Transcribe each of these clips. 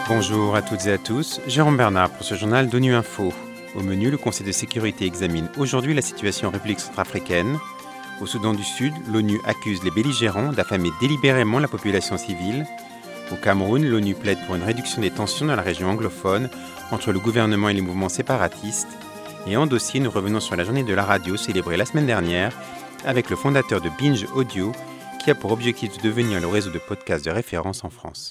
Bonjour à toutes et à tous, Jérôme Bernard pour ce journal d'ONU Info. Au menu, le Conseil de sécurité examine aujourd'hui la situation en République centrafricaine. Au Soudan du Sud, l'ONU accuse les belligérants d'affamer délibérément la population civile. Au Cameroun, l'ONU plaide pour une réduction des tensions dans la région anglophone entre le gouvernement et les mouvements séparatistes. Et en dossier, nous revenons sur la journée de la radio célébrée la semaine dernière avec le fondateur de Binge Audio qui a pour objectif de devenir le réseau de podcasts de référence en France.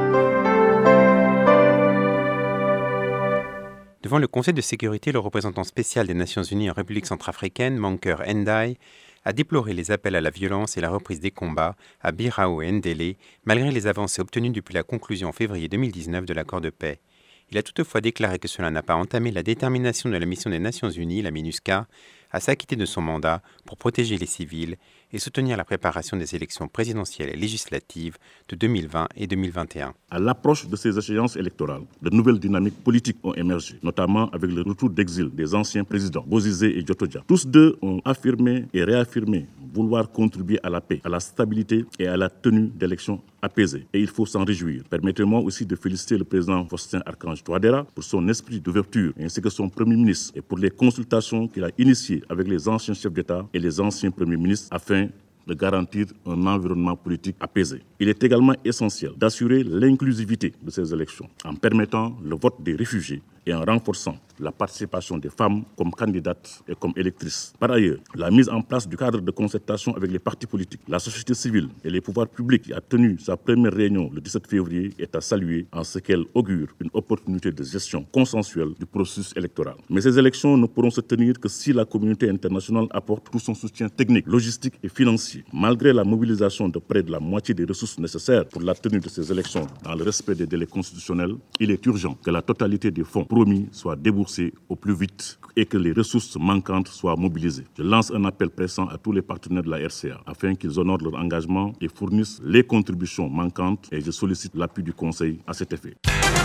Devant le Conseil de sécurité, le représentant spécial des Nations Unies en République centrafricaine, Mankeur Ndiaye, a déploré les appels à la violence et la reprise des combats à Birao et Ndélé, malgré les avancées obtenues depuis la conclusion en février 2019 de l'accord de paix. Il a toutefois déclaré que cela n'a pas entamé la détermination de la mission des Nations Unies, la MINUSCA, à s'acquitter de son mandat pour protéger les civils et soutenir la préparation des élections présidentielles et législatives de 2020 et 2021. À l'approche de ces échéances électorales, de nouvelles dynamiques politiques ont émergé, notamment avec le retour d'exil des anciens présidents Bozizé et Djotodia. Tous deux ont affirmé et réaffirmé vouloir contribuer à la paix, à la stabilité et à la tenue d'élections apaisées. Et il faut s'en réjouir. Permettez-moi aussi de féliciter le président Faustin-Archange Touadéra pour son esprit d'ouverture, ainsi que son premier ministre, et pour les consultations qu'il a initiées avec les anciens chefs d'État et les anciens premiers ministres afin de garantir un environnement politique apaisé. Il est également essentiel d'assurer l'inclusivité de ces élections en permettant le vote des réfugiés et en renforçant la participation des femmes comme candidates et comme électrices. Par ailleurs, la mise en place du cadre de concertation avec les partis politiques, la société civile et les pouvoirs publics qui a tenu sa première réunion le 17 février est à saluer en ce qu'elle augure une opportunité de gestion consensuelle du processus électoral. Mais ces élections ne pourront se tenir que si la communauté internationale apporte tout son soutien technique, logistique et financier. Malgré la mobilisation de près de la moitié des ressources nécessaires pour la tenue de ces élections dans le respect des délais constitutionnels, il est urgent que la totalité des fonds promis soit déboursée au plus vite et que les ressources manquantes soient mobilisées. Je lance un appel pressant à tous les partenaires de la RCA afin qu'ils honorent leur engagement et fournissent les contributions manquantes et je sollicite l'appui du Conseil à cet effet.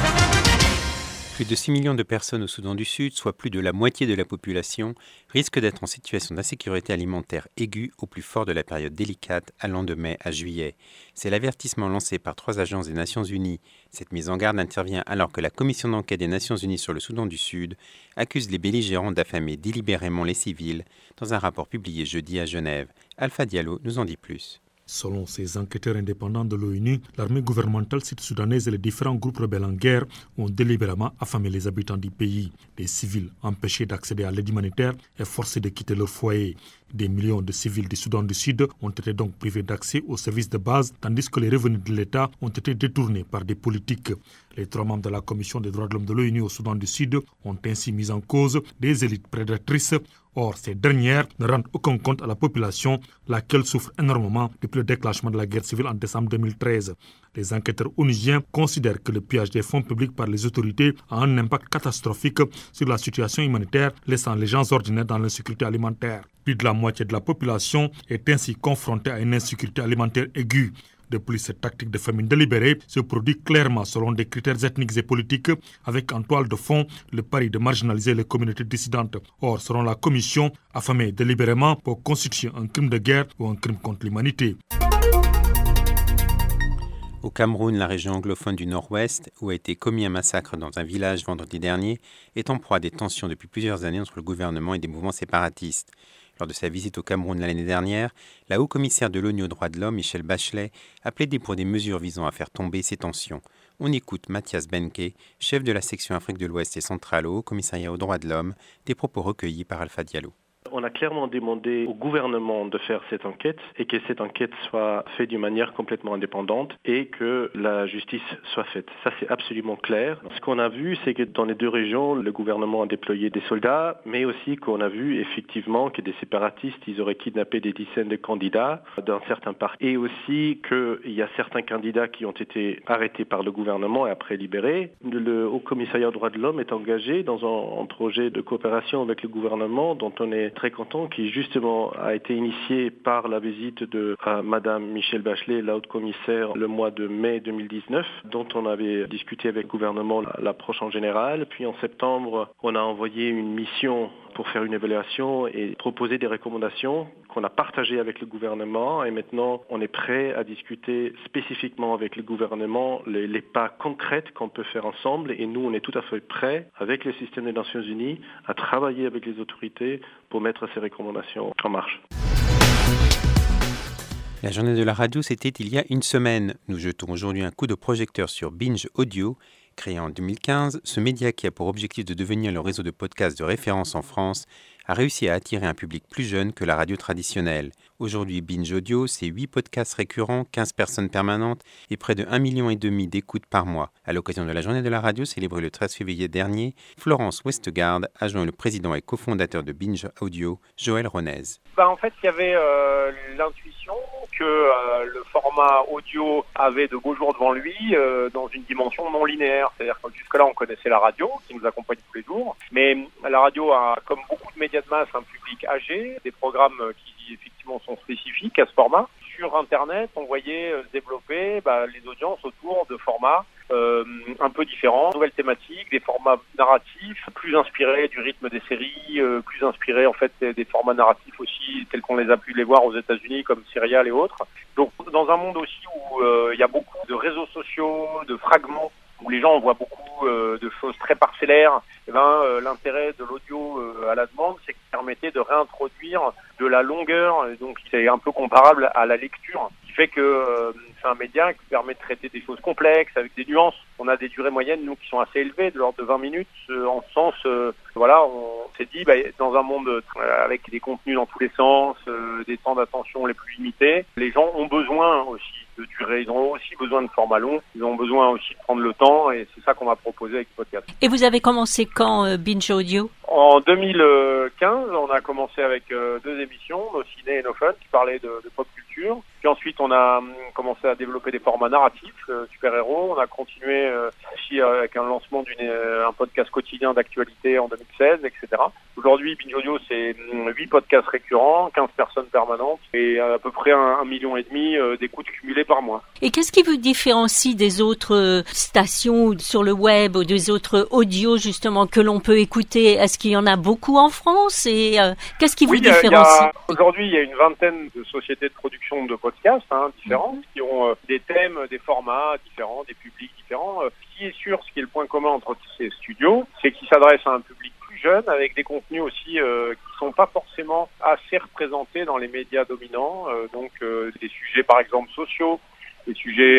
Plus de 6 millions de personnes au Soudan du Sud, soit plus de la moitié de la population, risquent d'être en situation d'insécurité alimentaire aiguë au plus fort de la période délicate allant de mai à juillet. C'est l'avertissement lancé par 3 agences des Nations Unies. Cette mise en garde intervient alors que la commission d'enquête des Nations Unies sur le Soudan du Sud accuse les belligérants d'affamer délibérément les civils dans un rapport publié jeudi à Genève. Alpha Diallo nous en dit plus. Selon ces enquêteurs indépendants de l'ONU, l'armée gouvernementale sud-soudanaise et les différents groupes rebelles en guerre ont délibérément affamé les habitants du pays. Des civils empêchés d'accéder à l'aide humanitaire et forcés de quitter leur foyer. Des millions de civils du Soudan du Sud ont été donc privés d'accès aux services de base, tandis que les revenus de l'État ont été détournés par des politiques. Les 3 membres de la Commission des droits de l'homme de l'ONU au Soudan du Sud ont ainsi mis en cause des élites prédatrices. Or, ces dernières ne rendent aucun compte à la population, laquelle souffre énormément depuis le déclenchement de la guerre civile en décembre 2013. Les enquêteurs onusiens considèrent que le pillage des fonds publics par les autorités a un impact catastrophique sur la situation humanitaire, laissant les gens ordinaires dans l'insécurité alimentaire. Plus de la moitié de la population est ainsi confrontée à une insécurité alimentaire aiguë. De plus, cette tactique de famine délibérée se produit clairement selon des critères ethniques et politiques, avec en toile de fond le pari de marginaliser les communautés dissidentes. Or, selon la Commission, affamer délibérément peut constituer un crime de guerre ou un crime contre l'humanité. Au Cameroun, la région anglophone du Nord-Ouest, où a été commis un massacre dans un village vendredi dernier, est en proie à des tensions depuis plusieurs années entre le gouvernement et des mouvements séparatistes. Lors de sa visite au Cameroun l'année dernière, la haut-commissaire de l'ONU aux droits de l'homme, Michelle Bachelet, a plaidé pour des mesures visant à faire tomber ces tensions. On écoute Mathias Benke, chef de la section Afrique de l'Ouest et centrale au Haut-Commissariat aux droits de l'homme, des propos recueillis par Alpha Diallo. On a clairement demandé au gouvernement de faire cette enquête et que cette enquête soit faite d'une manière complètement indépendante et que la justice soit faite. Ça, c'est absolument clair. Ce qu'on a vu, c'est que dans les 2 régions, le gouvernement a déployé des soldats, mais aussi qu'on a vu effectivement que des séparatistes, ils auraient kidnappé des dizaines de candidats d'un certain parti. Et aussi qu'il y a certains candidats qui ont été arrêtés par le gouvernement et après libérés. Le Haut-Commissariat aux droits de l'homme est engagé dans un projet de coopération avec le gouvernement dont on est très content, qui justement a été initié par la visite de Madame Michelle Bachelet, la haute commissaire, le mois de mai 2019, dont on avait discuté avec le gouvernement l'approche en général. Puis en septembre, on a envoyé une mission pour faire une évaluation et proposer des recommandations qu'on a partagées avec le gouvernement. Et maintenant, on est prêt à discuter spécifiquement avec le gouvernement les pas concrets qu'on peut faire ensemble. Et nous, on est tout à fait prêts, avec le système des Nations Unies, à travailler avec les autorités pour mettre ces recommandations en marche. La journée de la radio, c'était il y a une semaine. Nous jetons aujourd'hui un coup de projecteur sur Binge Audio. Créé en 2015, ce média qui a pour objectif de devenir le réseau de podcasts de référence en France a réussi à attirer un public plus jeune que la radio traditionnelle. Aujourd'hui, Binge Audio, c'est 8 podcasts récurrents, 15 personnes permanentes et près de 1,5 million d'écoutes par mois. À l'occasion de la journée de la radio célébrée le 13 février dernier, Florence Westgard a joint le président et cofondateur de Binge Audio, Joël Ronez. En fait, il y avait l'intuition que le format audio avait de beaux jours devant lui dans une dimension non linéaire. C'est-à-dire que jusque-là, on connaissait la radio qui nous accompagne tous les jours. Mais la radio a, comme beaucoup de médias de masse, un public âgé, des programmes qui effectivement sont spécifiques à ce format. Sur Internet, on voyait se développer les audiences autour de formats un peu différents, nouvelles thématiques, des formats narratifs plus inspirés du rythme des séries, plus inspirés en fait des formats narratifs aussi tels qu'on les a pu les voir aux États-Unis comme Serial et autres. Donc dans un monde aussi où il y a beaucoup de réseaux sociaux, de fragments, où les gens voient beaucoup de choses très parcellaires, l'intérêt de l'audio à la demande, c'est qu'il permettait de réintroduire de la longueur, donc c'est un peu comparable à la lecture, qui fait que c'est un média qui permet de traiter des choses complexes avec des nuances. On a des durées moyennes, nous, qui sont assez élevées, de l'ordre de 20 minutes, en ce sens, on s'est dit, dans un monde avec des contenus dans tous les sens, des temps d'attention les plus limités, les gens ont besoin aussi de durée, ils ont aussi besoin de formats longs, ils ont besoin aussi de prendre le temps, et c'est ça qu'on va proposer avec le podcast. Et vous avez commencé quand, Binge Audio ? En 2015, on a commencé avec 2 émissions, Nos Ciné et Nos Fun, qui parlaient de pop culture. Puis ensuite, on a commencé à développer des formats narratifs, super-héros. On a continué aussi avec un lancement d'un podcast quotidien d'actualité en 2016, etc. Aujourd'hui, Binge Audio, c'est 8 podcasts récurrents, 15 personnes permanentes et à peu près 1,5 million d'écoutes cumulées par mois. Et qu'est-ce qui vous différencie des autres stations sur le web ou des autres audios justement que l'on peut écouter ? Est-ce qu'il y en a beaucoup en France et qu'est-ce qui vous différencie ? Aujourd'hui, il y a une vingtaine de sociétés de production de podcasts différentes qui ont des thèmes, des formats différents, des publics différents. Ce qui est sûr, ce qui est le point commun entre ces studios, c'est qu'ils s'adressent à un public plus jeune avec des contenus aussi qui sont pas forcément assez représentés dans les médias dominants. Donc des sujets par exemple sociaux, des sujets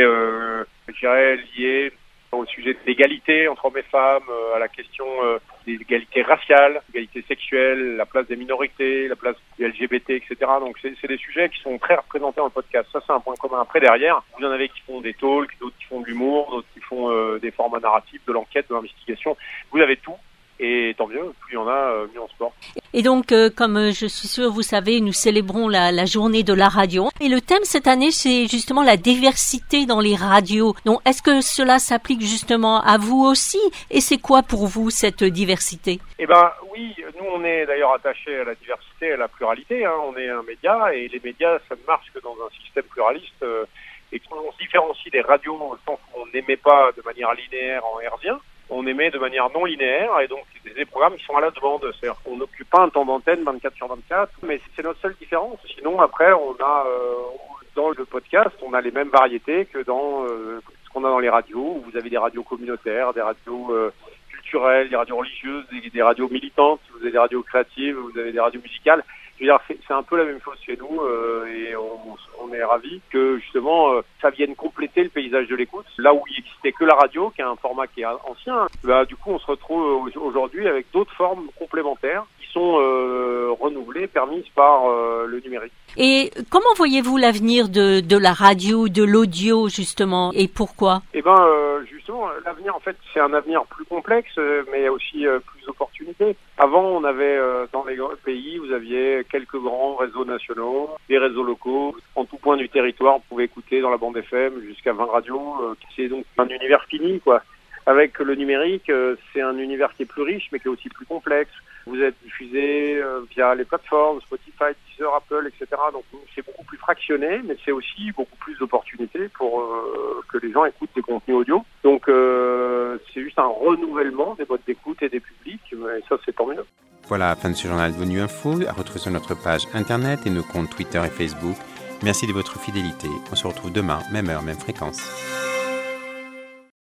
liés au sujet d'égalité entre hommes et femmes, à la question des égalités raciales, l'égalité sexuelle, la place des minorités, la place du LGBT, etc. Donc c'est des sujets qui sont très représentés dans le podcast. Ça, c'est un point commun. Après, derrière, vous en avez qui font des talks, d'autres qui font de l'humour, d'autres qui font des formats narratifs, de l'enquête, de l'investigation. Vous avez tout. Et tant mieux, plus il y en a, mieux on se porte. Et donc, comme je suis sûre, vous savez, nous célébrons la journée de la radio. Et le thème cette année, c'est justement la diversité dans les radios. Donc, est-ce que cela s'applique justement à vous aussi ? Et c'est quoi pour vous cette diversité ? Oui, nous on est d'ailleurs attachés à la diversité et à la pluralité. On est un média et les médias, ça ne marche que dans un système pluraliste. Et on se différencie des radios au sens où on n'émet pas de manière linéaire en hertzien. On émet de manière non linéaire et donc c'est des programmes qui sont à la demande. C'est-à-dire qu'on n'occupe pas un temps d'antenne 24/24, mais c'est notre seule différence. Sinon, après, on a dans le podcast, on a les mêmes variétés que dans ce qu'on a dans les radios, où vous avez des radios communautaires, des radios culturelles, des radios religieuses, des radios militantes, vous avez des radios créatives, vous avez des radios musicales. Je veux dire, c'est un peu la même chose chez nous et on est ravis que justement ça vienne compléter le paysage de l'écoute. Là où il n'existait que la radio, qui est un format qui est ancien, du coup on se retrouve aujourd'hui avec d'autres formes complémentaires qui sont renouvelées, permises par le numérique. Et comment voyez-vous l'avenir de la radio, de l'audio justement, et pourquoi ? Justement, l'avenir en fait c'est un avenir plus complexe, mais aussi plus d'opportunités. Avant, on avait dans les pays, vous aviez quelques grands réseaux nationaux, des réseaux locaux. En tout point du territoire, on pouvait écouter dans la bande FM jusqu'à 20 radios. C'est donc un univers fini, quoi. Avec le numérique, c'est un univers qui est plus riche, mais qui est aussi plus complexe. Vous êtes diffusé via les plateformes, Spotify, Deezer, Apple, etc. Donc c'est beaucoup plus fractionné, mais c'est aussi beaucoup plus d'opportunités pour que les gens écoutent des contenus audio. Donc c'est juste un renouvellement des modes d'écoute et des publics, et ça c'est tant mieux. Voilà, fin de ce journal d'ONU Info, à retrouver sur notre page internet et nos comptes Twitter et Facebook. Merci de votre fidélité. On se retrouve demain, même heure, même fréquence.